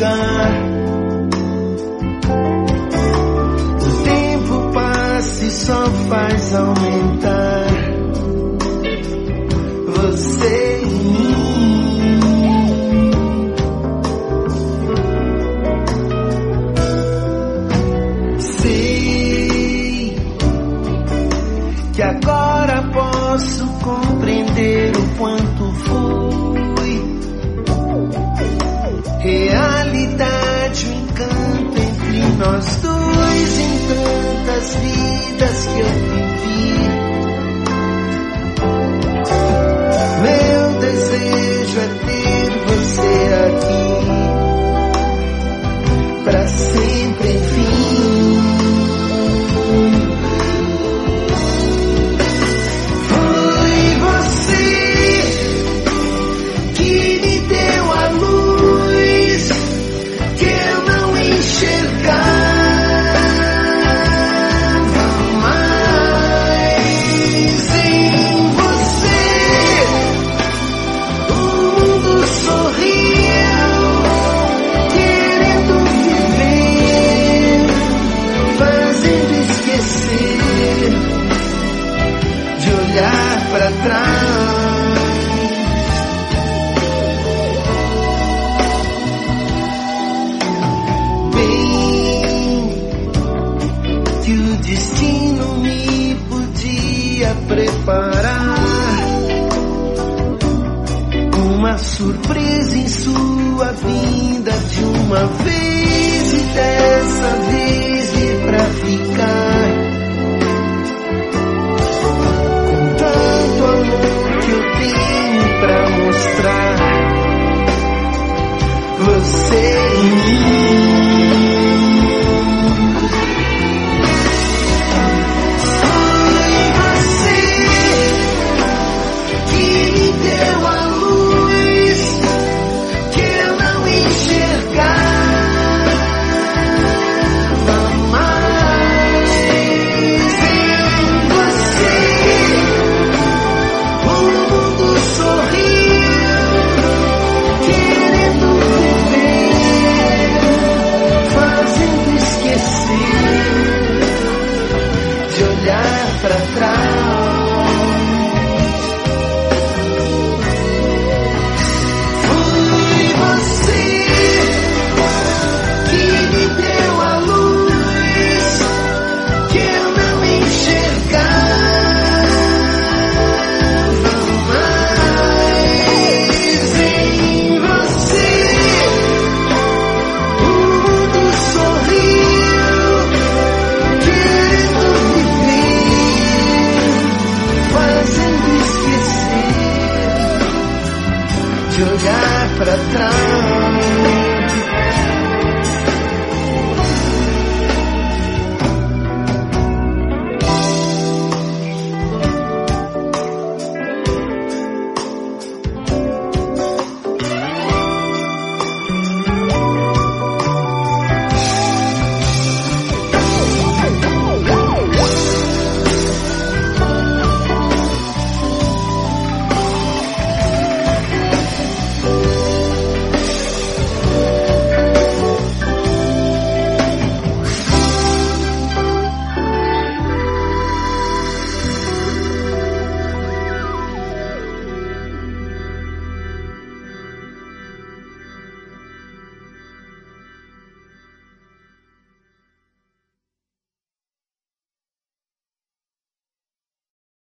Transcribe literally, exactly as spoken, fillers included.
lugar. O tempo passa e só faz aumentar você em mim. Sei que agora posso compreender o quanto fui realidade, o encanto entre nós dois, em tantas vidas que eu vivi. Meu desejo é ter você aqui pra sempre, enfim. Foi você que me deu a luz que eu não enxergava mais. Em você o mundo sorriu, querendo viver, fazendo esquecer de olhar pra trás. Bem que o destino me podia preparar uma surpresa em sua vinda de uma vez, e dessa vez vir pra ficar. Com tanto amor que eu tenho pra mostrar, você em mim. Foi você que me deu a luz que eu não enxergava mais. Em você o mundo sorriu, querendo viver, fazendo esquecer de olhar pra trás. Foi você que me deu a luz que eu não enxergava mais. Em você o mundo sorriu, querendo viver, fazendo esquecer de olhar pra trás.